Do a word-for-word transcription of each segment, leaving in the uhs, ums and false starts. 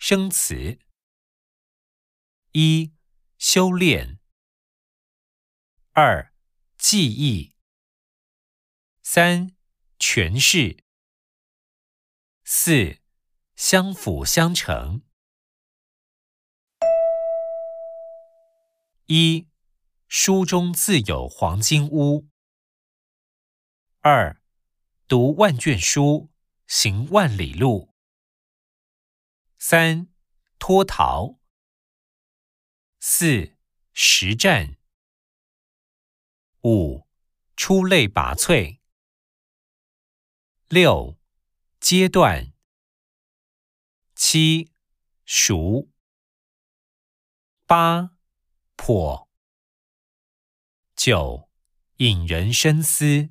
生词。一、修炼。二、记忆。三、诠释。四、相辅相成。一、书中自有黄金屋。二、读万卷书，行万里路。三、脱逃。四、实战。五、出类拔萃。六、阶段。七、熟。八、破。九、引人深思。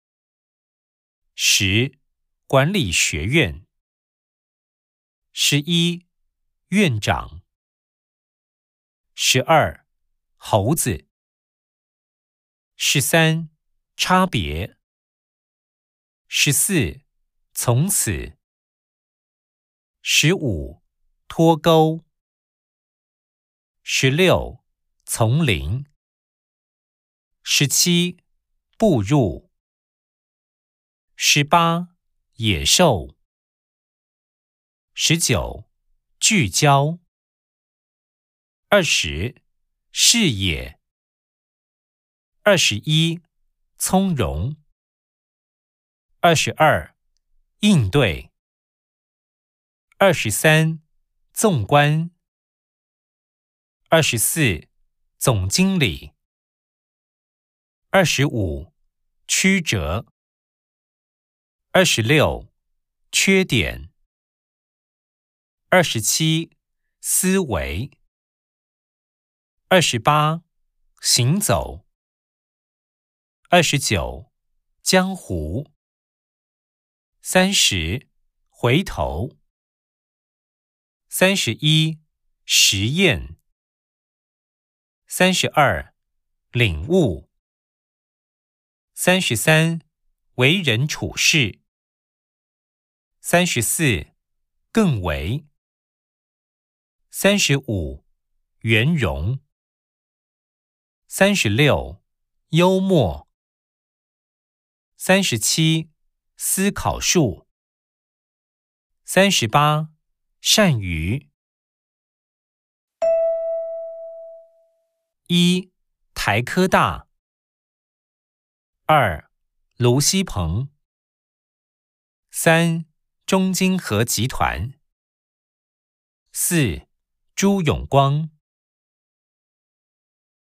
十、管理学院。十一、院长。十二、猴子。十三、差别。十四、从此。十五、脱钩。十六、丛林。十七、步入。十八、野兽。十九、聚焦。二十、视野。二十一、从容。二十二、应对。二十三、纵观。二十四、总经理。二十五、曲折。二十六、缺点。二十七、思维。二十八、行走。二十九、江湖。三十、回头。三十一、实验。三十二、领悟。三十三、为人处事。三十四、更为。三十五、圆融。三十六、幽默。三十七、思考术。三十八、善于。一、台科大。二、卢锡鹏。三、中金和集团。四、朱永光。